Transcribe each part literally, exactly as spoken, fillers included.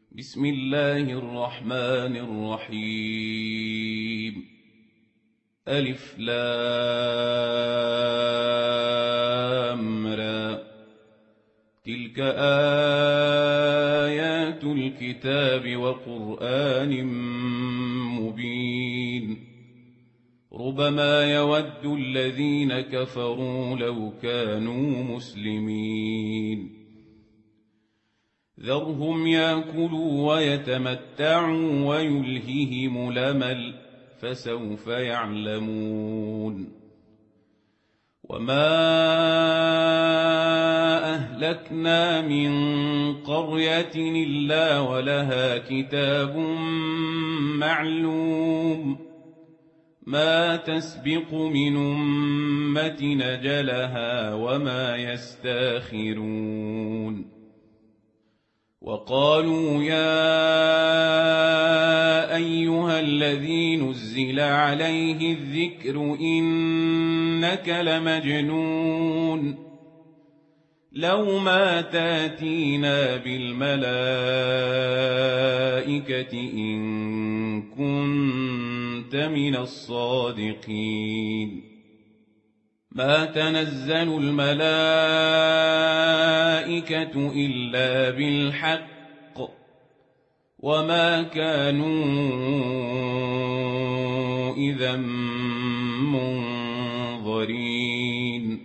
بسم الله الرحمن الرحيم. ألف لام را. تلك آيات الكتاب وقرآن مبين. ربما يود الذين كفروا لو كانوا مسلمين. ذرهم يأكلوا ويتمتعوا ويلههم الأمل فسوف يعلمون. وما أهلكنا من قرية إلا ولها كتاب معلوم ما تسبق من أمة أجلها وما يستاخرون. وقالوا يا أيها الذي نزل عليه الذكر إنك لمجنون لو ما تاتينا بالملائكة إن كنت من الصادقين. ما تنزل الملائكة إلا بالحق وما كانوا إذا منظرين.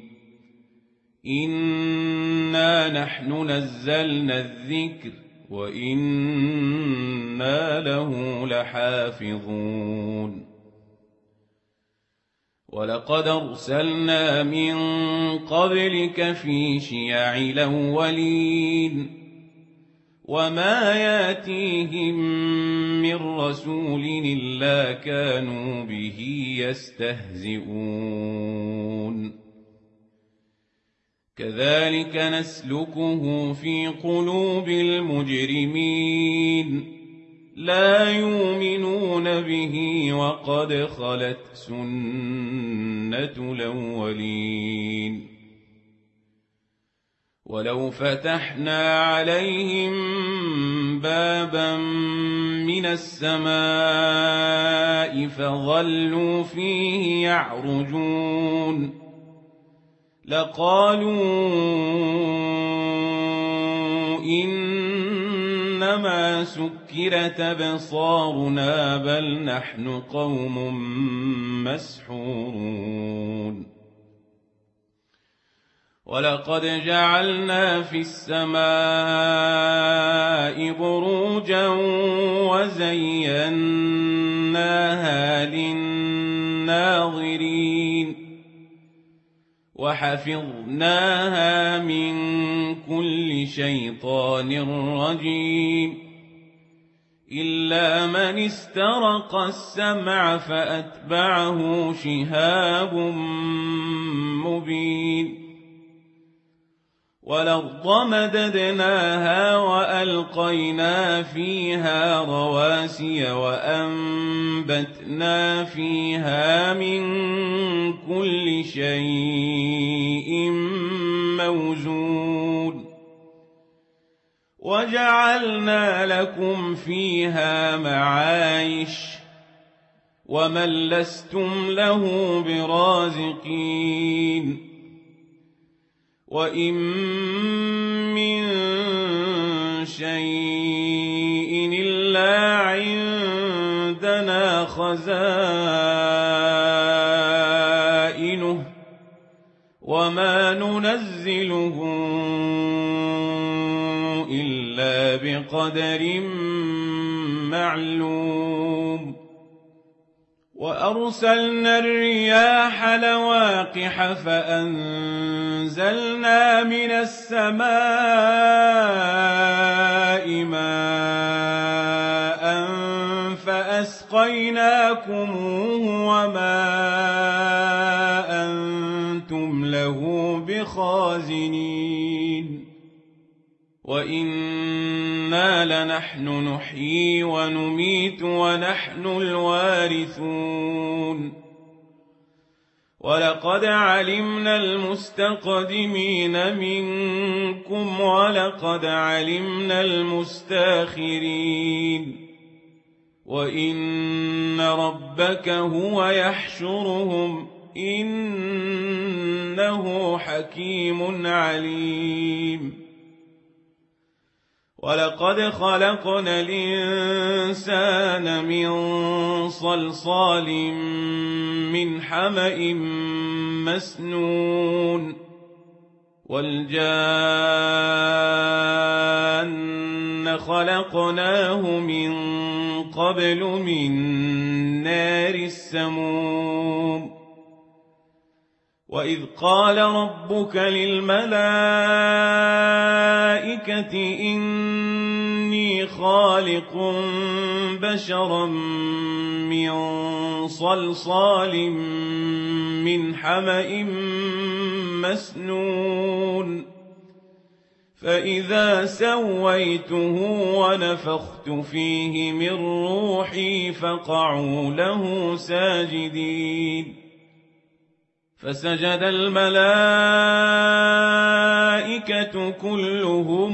إنا نحن نزلنا الذكر وإنا له لحافظون. ولقد أرسلنا من قبلك في شيع الأولين وما ياتيهم من رسول إلا كانوا به يستهزئون. كذلك نسلكه في قلوب المجرمين لا يؤمنون به وقد خلت سنة الأولين. ولو فتحنا عليهم بابا من السماء فظلوا فيه يعرجون لقالوا إنما سكرت أبصارنا بل نحن قوم مسحورون. ولقد جعلنا في السماء بروجا وزيناها للناظرين وحفظناها من كل شيطان رجيم إلا من استرق السمع فأتبعه شهاب مبين. والأرض مددناها وألقينا فيها رواسي وأنبتنا فيها من كل شيء موزون وجعلنا لكم فيها معايش ومن لستم له برازقين. وإن من شيء إلا عندنا خزائنه وما ننزله إلا بقدر معلوم. وأرسلنا الرياح لواقح فأنزلنا من السماء ماء فأسقيناكموه وما أنتم له بخازنين. وإنا لنحن نحيي ونميت ونحن الوارثون. ولقد علمنا المستقدمين منكم ولقد علمنا المستاخرين وإن ربك هو يحشرهم إنه حكيم عليم ولقد خلقنا الإنسان من صلصال من حمأ مسنون والجان خلقناه من قبل من نار السموم وإذ قال ربك للملائكة إني خالق بشرا من صلصال من حمأ مسنون فإذا سويته ونفخت فيه من روحي فقعوا له ساجدين فسجد الملائكة كلهم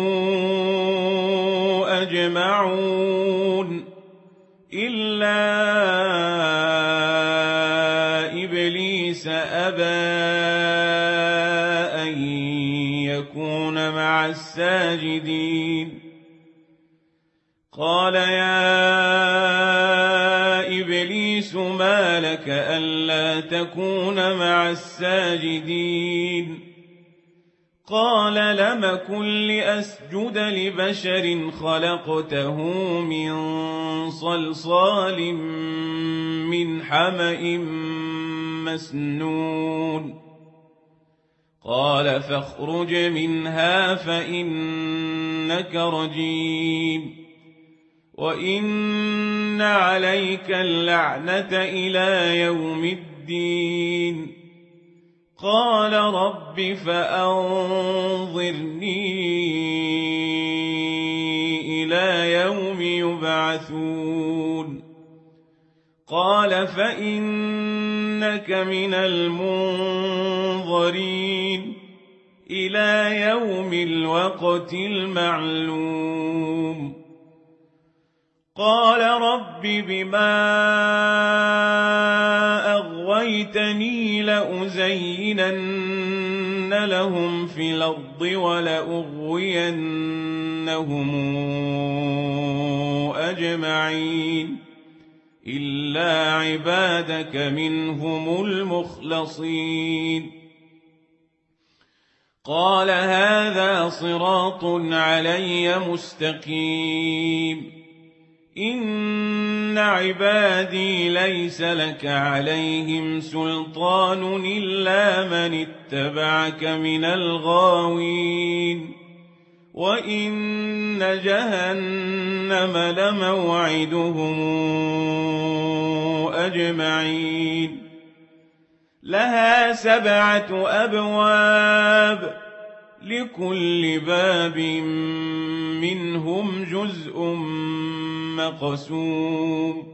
أجمعون إلا إبليس أبى أن يكون مع الساجدين قال يا إبليس ما لك ألا تكون مع الساجدين قال لم كن لأسجد لبشر خلقته من صلصال من حمأ مسنون قال فاخرج منها فإنك رجيم وإن عليك اللعنة إلى يوم الدين قال رب فأنظرني إلى يوم يبعثون قال فإنك من المنظرين إلى يوم الوقت المعلوم قال رب بما أغويتني لأزينن لهم في الأرض ولأغوينهم أجمعين إلا عبادك منهم المخلصين قال هذا صراط علي مستقيم إن عبادي ليس لك عليهم سلطان إلا من اتبعك من الغاوين وإن جهنم لموعدهم أجمعين لها سبعة أبواب لكل باب منهم جزء مقسوم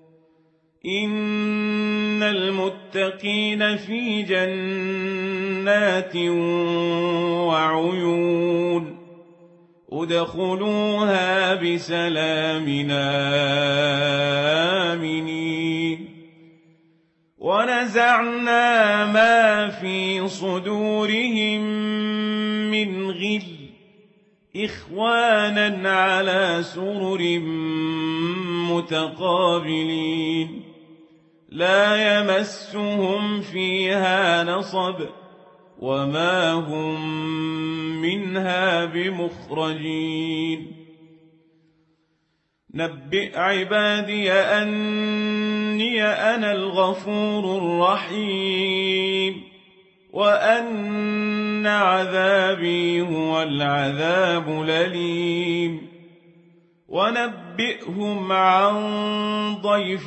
إن المتقين في جنات وعيون ادخلوها بسلام آمنين ونزعنا ما في صدورهم من غل إخوانا على سرر متقابلين لا يمسهم فيها نصب وما هم منها بمخرجين نبئ عبادي أني أنا الغفور الرحيم وأن عذابي هو العذاب الأليم ونبئهم عن ضيف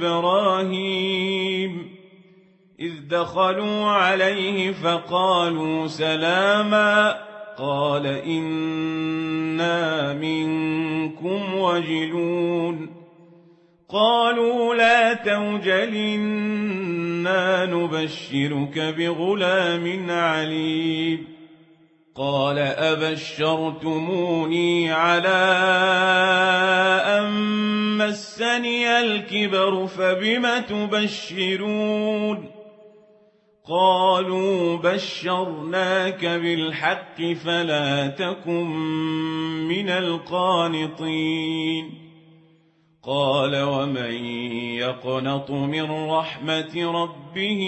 إبراهيم إذ دخلوا عليه فقالوا سلاما قال إنا منكم وجلون قالوا لا توجل إنا نبشرك بغلام عليم قال أبشرتموني على أن مسني الكبر فبم تبشرون قالوا بشرناك بالحق فلا تكن من القانطين قال ومن يقنط من رحمة ربه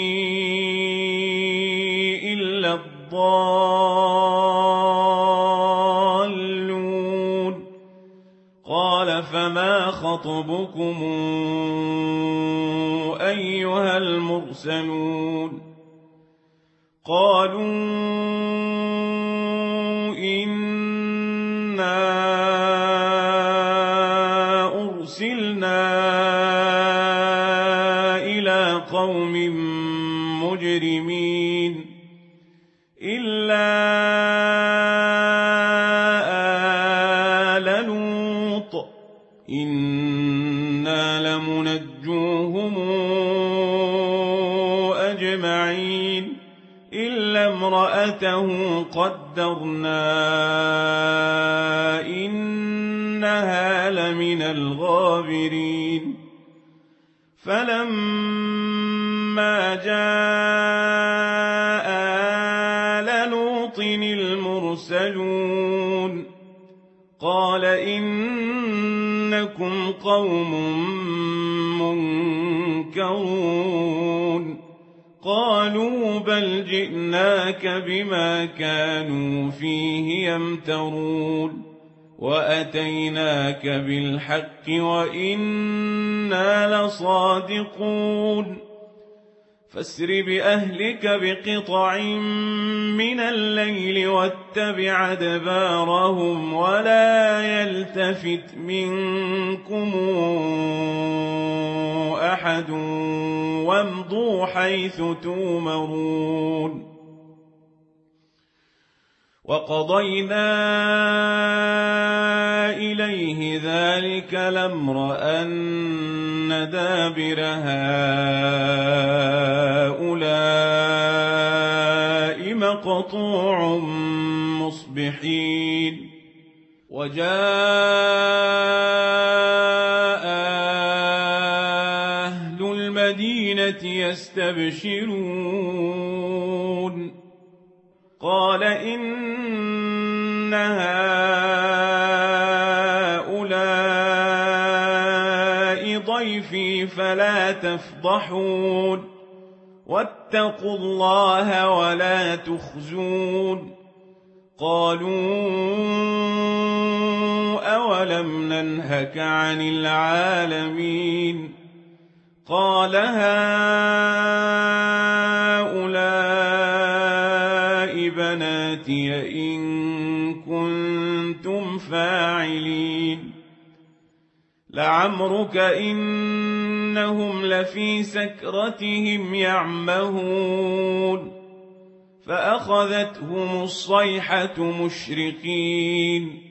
إلا الضالون قال فما خطبكم أيها المرسلون قالوا إنا أرسلنا إلى قوم مجرمين إلا آل لوط إنا لمنجوهم أجمعين إلا امرأته قدرنا إنها لمن الغابرين فلما جاء آل لوط المرسلون قال إنكم قوم منكرون قالوا بل جئناك بما كانوا فيه يمترون وأتيناك بالحق وإنا لصادقون فاسر بأهلك بقطع من الليل واتبع أدبارهم ولا يلتفت منكم أحد وامضوا حيث تومرون وقضينا إليه ذلك الأمر أن دابر هؤلاء مقطوع مصبحين وجاء أهل المدينة يستبشرون قال إن هؤلاء ضيفي فلا تفضحون واتقوا الله ولا تخزون قالوا أولم ننهك عن العالمين قال هؤلاء بناتي إن كنتم فاعلين لعمرك إنهم لفي سكرتهم يعمهون فأخذتهم الصيحة مشرقين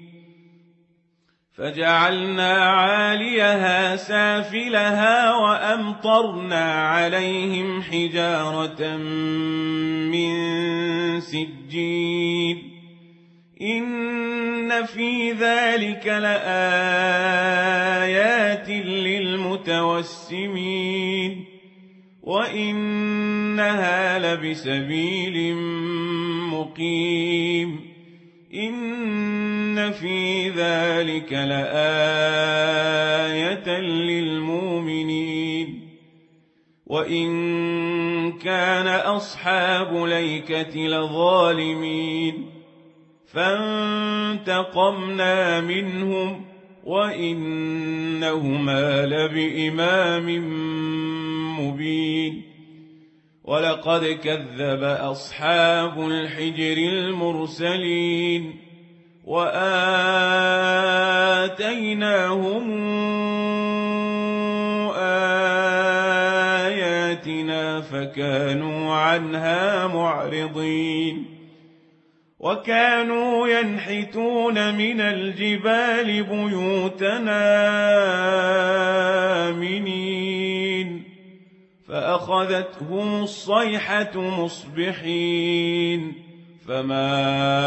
فجعلنا عاليها سافلها وأمطرنا عليهم حجارة من سجيل إن في ذلك لآيات للمتوسمين وإنها لبسبيل مقيم إن في ذلك لآية للمؤمنين وإن كان أصحاب ليكة لظالمين فانتقمنا منهم وإنهما لبإمام مبين ولقد كذب أصحاب الحجر المرسلين وآتيناهم آياتنا فكانوا عنها معرضين وكانوا ينحتون من الجبال بيوتنا آمنين فأخذتهم الصيحة مصبحين فما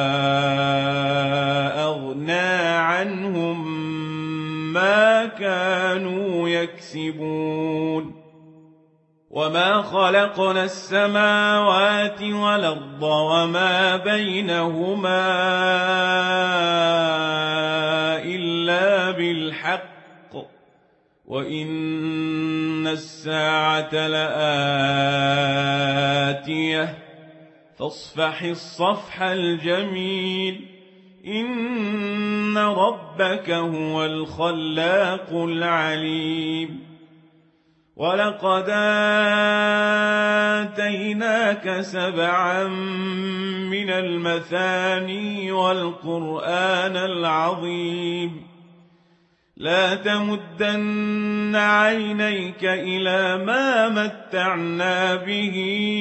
أغنى عنهم ما كانوا يكسبون وما خلقنا السماوات والأرض وما بينهما إلا بالحق وإن الساعة لآتية فاصفح الصفح الجميل إن ربك هو الخلاق العليم ولقد آتيناك سبعا من المثاني والقرآن العظيم لا تمدن عينيك إلى ما متعنا به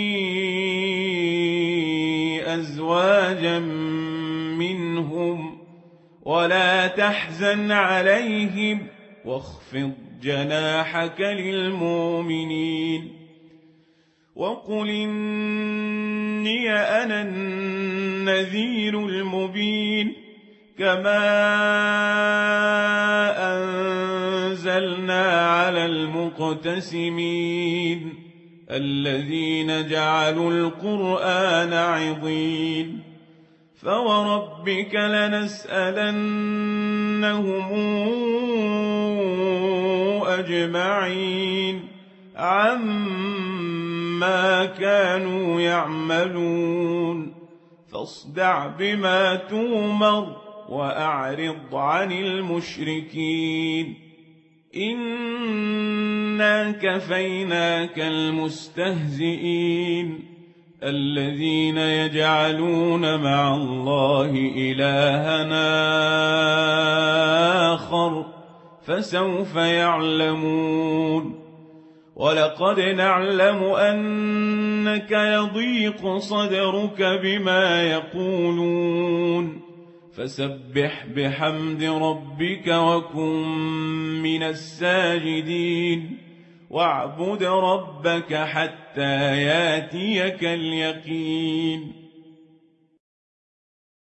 أزواجا منهم ولا تحزن عليهم واخفض جناحك للمؤمنين وقل إني أنا النذير المبين كما أنزلنا على المقتسمين الذين جعلوا القرآن عضين فوربك لنسألنهم أجمعين عما كانوا يعملون فاصدع بما تومر وأعرض عن المشركين إنا كفيناك المستهزئين الذين يجعلون مع الله إلهنا آخر فسوف يعلمون ولقد نعلم أنك يضيق صدرك بما يقولون فسبح بحمد ربك وكن من الساجدين واعبد ربك حتى ياتيك اليقين